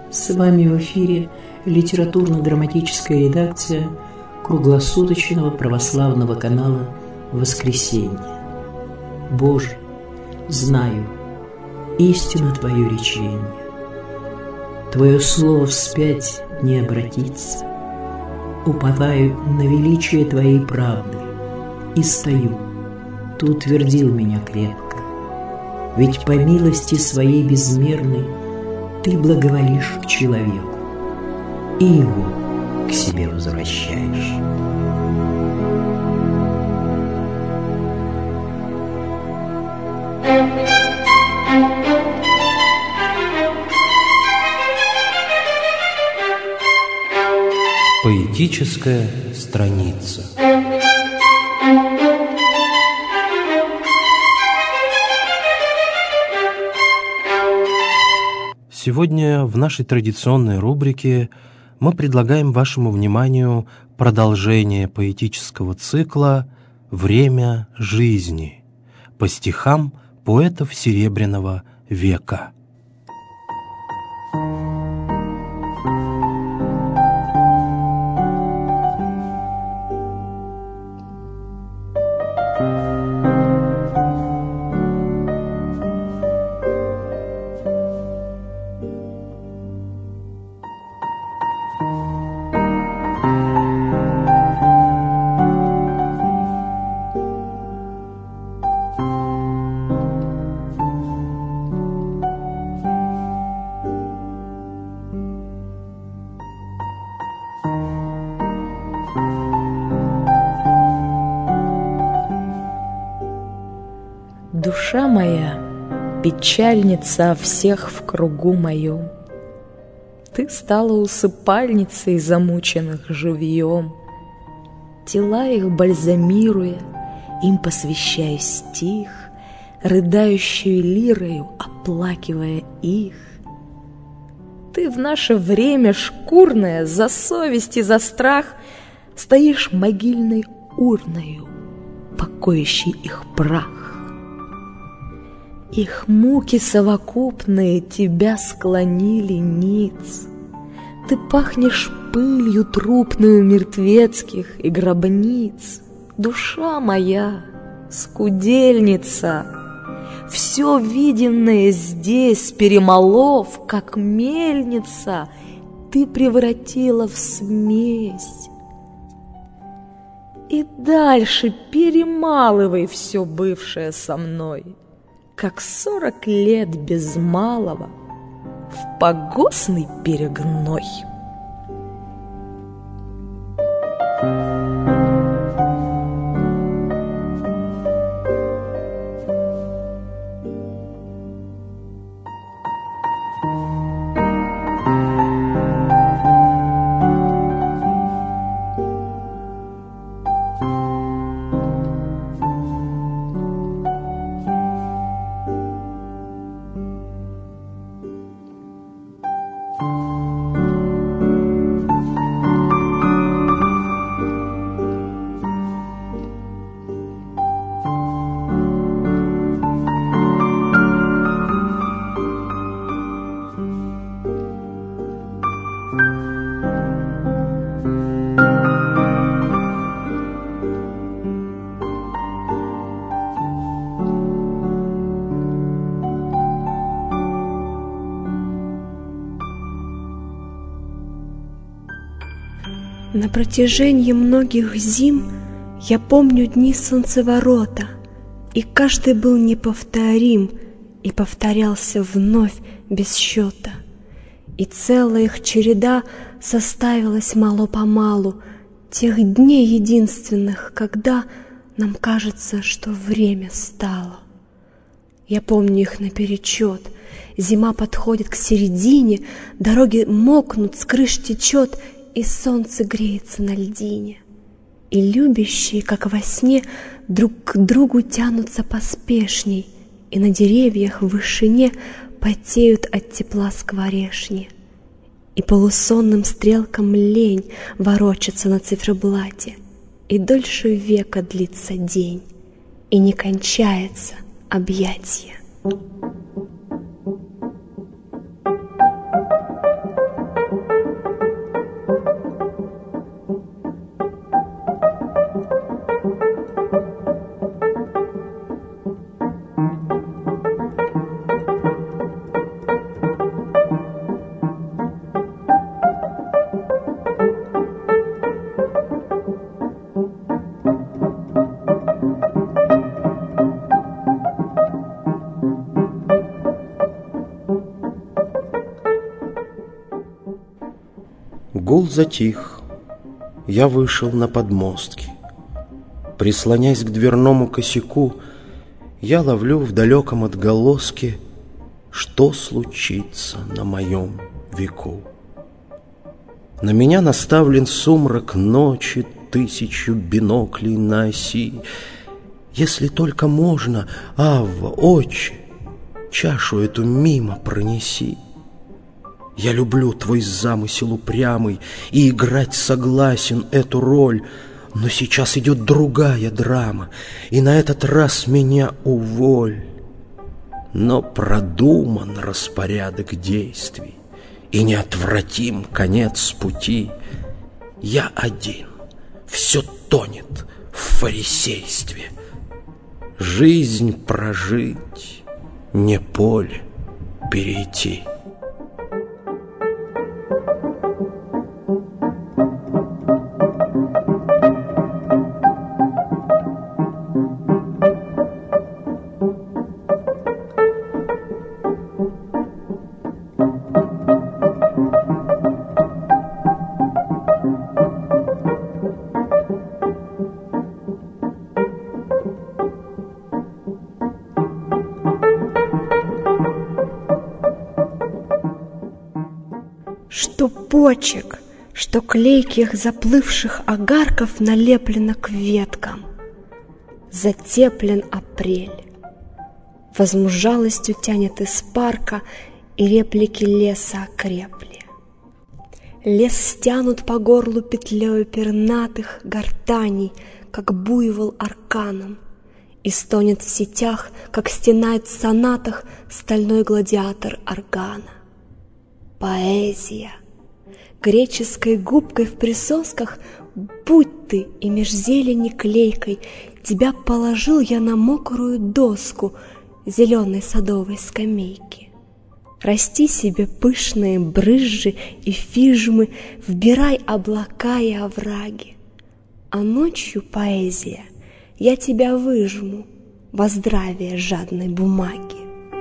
С вами в эфире литературно-драматическая редакция круглосуточного православного канала «Воскресенье». Боже, знаю, истина Твое речение. Твое слово вспять не обратится. Уповаю на величие Твоей правды и стою. Ты утвердил меня крепко. Ведь по милости Своей безмерной Ты благоволишь к человеку и его к себе возвращаешь. Поэтическая страница. Сегодня в нашей традиционной рубрике мы предлагаем вашему вниманию продолжение поэтического цикла «Время жизни» по стихам поэтов Серебряного века. Душа моя, печальница всех в кругу моем, Ты стала усыпальницей замученных живьем. Тела их бальзамируя, им посвящая стих, Рыдающую лирою оплакивая их. Ты в наше время шкурное за совесть и за страх Стоишь могильной урною, покоящей их прах. Их муки совокупные тебя склонили ниц. Ты пахнешь пылью трупную мертвецких и гробниц. Душа моя, скудельница, все виденное здесь, перемолов, как мельница, Ты превратила в смесь. И дальше перемалывай все бывшее со мной, как 40 лет без малого в погостный перегной. На протяжении многих зим я помню дни солнцеворота, и каждый был неповторим и повторялся вновь без счета. И целая их череда составилась мало-помалу тех дней единственных, когда нам кажется, что время стало. Я помню их наперечет. Зима подходит к середине, дороги мокнут, с крыш течет, и солнце греется на льдине. И любящие, как во сне, друг к другу тянутся поспешней, и на деревьях в вышине потеют от тепла скворешни. И полусонным стрелкам лень ворочаться на циферблате, и дольше века длится день, и не кончается объятие. затих. Я вышел на подмостки. Прислонясь к дверному косяку, я ловлю в далеком отголоске, что случится на моем веку. На меня наставлен сумрак ночи, 1000 биноклей на оси. Если только можно, Авва, Отче, чашу эту мимо пронеси. Я люблю твой замысел упрямый и играть согласен эту роль, но сейчас идет другая драма, и на этот раз меня уволь. Но продуман распорядок действий, и неотвратим конец пути. Я один, все тонет в фарисействе. Жизнь прожить, не поле перейти. Что почек, что клейких заплывших огарков налеплено к веткам. Затеплен апрель. Возмужалостью тянет из парка, и реплики леса окрепли. Лес стянут по горлу петлею пернатых гортаней, как буйвол арканом, и стонет в сетях, как стенает в сонатах стальной гладиатор органа. Поэзия. Греческой губкой в присосках будь ты, и меж зелени клейкой тебя положил я на мокрую доску зеленой садовой скамейки. Расти себе пышные брызжи и фижмы, вбирай облака и овраги. А ночью, поэзия, я тебя выжму во здравие жадной бумаги.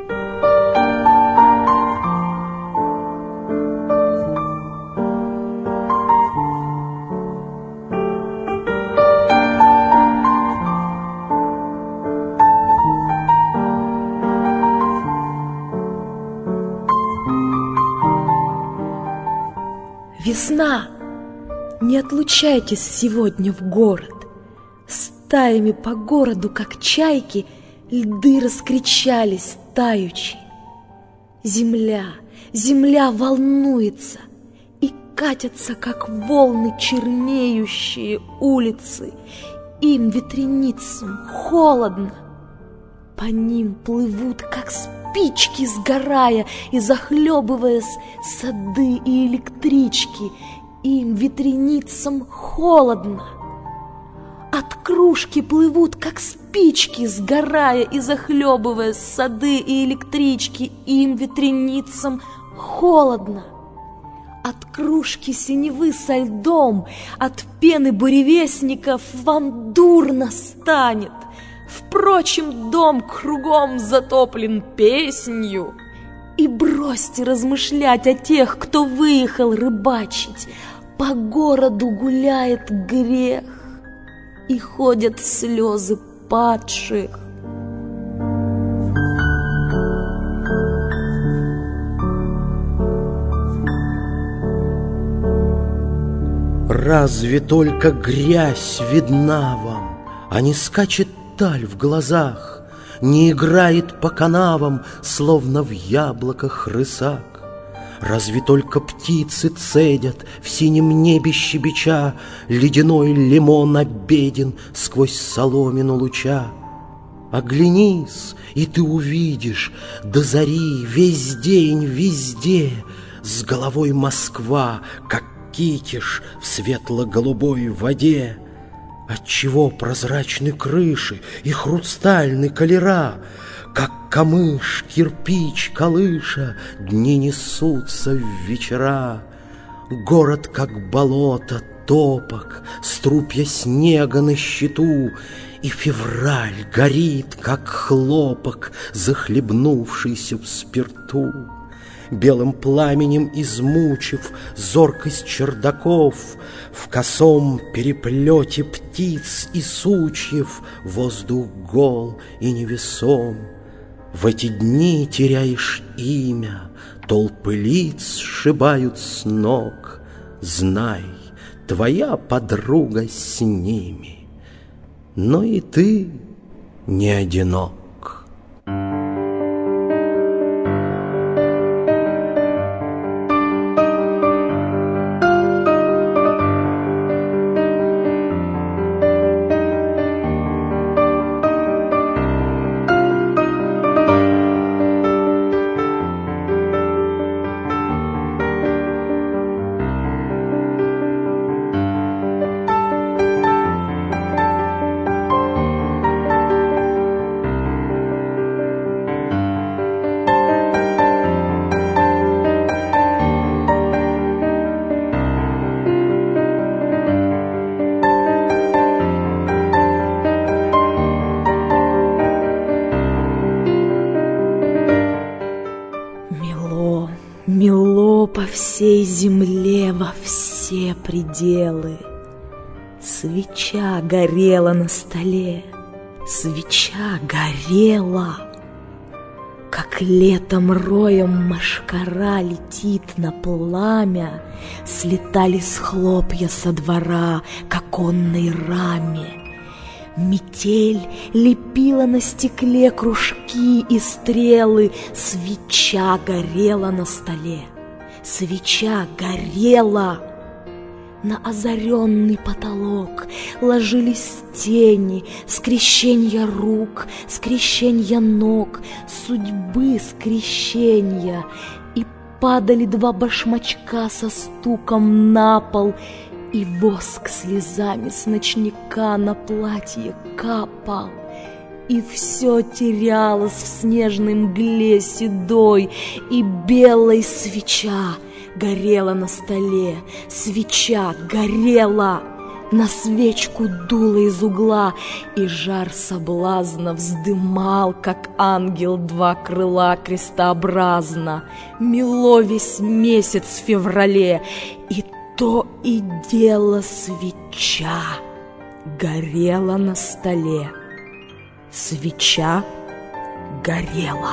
Весна! Не отлучайтесь сегодня в город. Стаями по городу, как чайки, льды раскричались таючи. Земля, земля волнуется, и катятся, как волны, чернеющие улицы. Им, ветреницам, холодно. По ним плывут, как спички, сгорая и захлебываясь, сады и электрички. Им, ветреницам, холодно. От кружки плывут, как спички, сгорая и захлебываясь, сады и электрички. Им, ветреницам, холодно. От кружки синевы со льдом, от пены буревестников вам дурно станет. Впрочем, дом кругом затоплен песнью. И бросьте размышлять о тех, кто выехал рыбачить. По городу гуляет грех, и ходят слезы падших. Разве только грязь видна вам, а не скачет таль в глазах, не играет по канавам, словно в яблоках рысак? Разве только птицы цедят в синем небе щебеча, ледяной лимон обеден сквозь соломину луча? Оглянись, и ты увидишь до зари весь день везде с головой Москва, как китиш в светло-голубой воде. Отчего прозрачны крыши и хрустальны колера, как камыш, кирпич колыша, дни несутся в вечера. Город, как болото, топок, струпья снега на щиту, и февраль горит, как хлопок, захлебнувшийся в спирту. белым пламенем измучив зоркость чердаков, в косом переплете птиц и сучьев воздух гол и невесом. В эти дни теряешь имя, толпы лиц сшибают с ног. Знай, твоя подруга с ними, но и ты не одинок. Мело по всей земле во все пределы. Свеча горела на столе, свеча горела. Как летом роем мошкара летит на пламя, слетались хлопья со двора к оконной раме. Метель лепила на стекле кружки и стрелы, свеча горела на столе, свеча горела. На озаренный потолок ложились тени, скрещенья рук, скрещенья ног, судьбы скрещенья, и падали два башмачка со стуком на пол, и воск слезами с ночника на платье капал, и все терялось в снежной мгле седой, и белой свеча горела на столе, свеча горела, на свечку дуло из угла, и жар соблазна вздымал, как ангел, два крыла крестообразно. Мело весь месяц в феврале, и то и дело свеча горела на столе, свеча горела.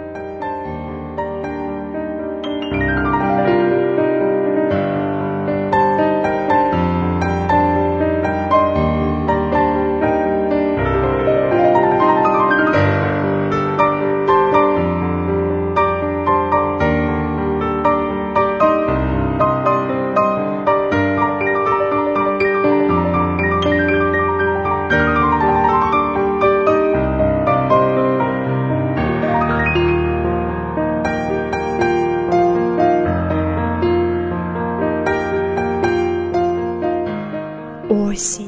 Осень.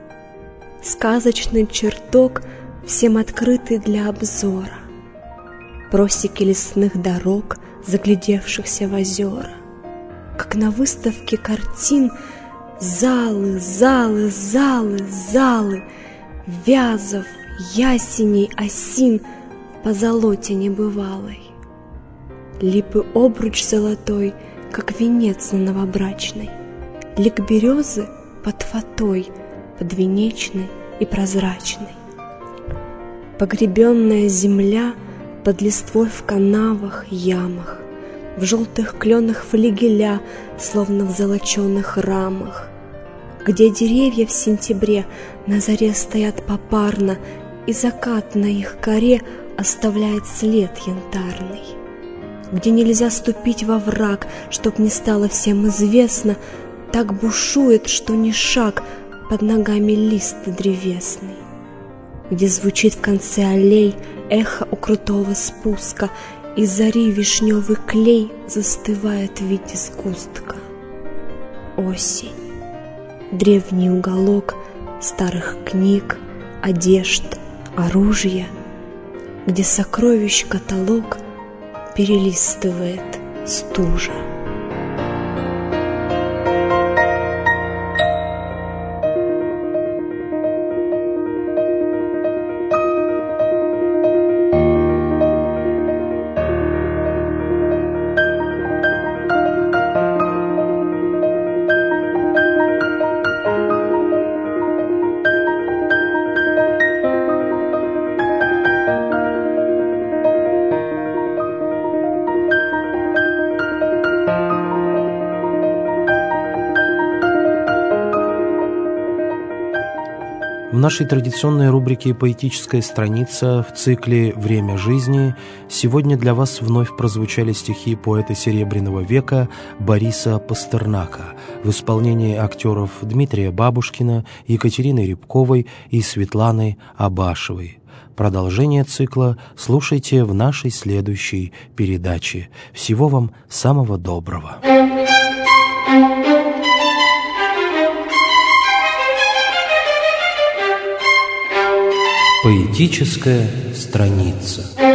Сказочный чертог, всем открытый для обзора. Просеки лесных дорог, заглядевшихся в озера. Как на выставке картин, залы, залы, залы, залы, вязов, ясеней, осин в позолоте небывалой. Липы обруч золотой, как венец на новобрачной. Лик березы под фатой, подвенечной и прозрачной. Погребенная земля под листвой в канавах, ямах, в желтых кленах флигеля, словно в золоченых рамах, где деревья в сентябре на заре стоят попарно, и закат на их коре оставляет след янтарный, где нельзя ступить во враг, чтоб не стало всем известно, так бушует, что ни шаг, под ногами лист древесный, где звучит в конце аллей эхо у крутого спуска, из зари вишневый клей застывает в виде сгустка. Осень, древний уголок старых книг, одежд, оружия, где сокровищ каталог перелистывает стужа. В нашей традиционной рубрике «Поэтическая страница» в цикле «Время жизни» сегодня для вас вновь прозвучали стихи поэта Серебряного века Бориса Пастернака в исполнении актеров Дмитрия Бабушкина, Екатерины Рябковой и Светланы Абашевой. Продолжение цикла слушайте в нашей следующей передаче. Всего вам самого доброго. Поэтическая страница.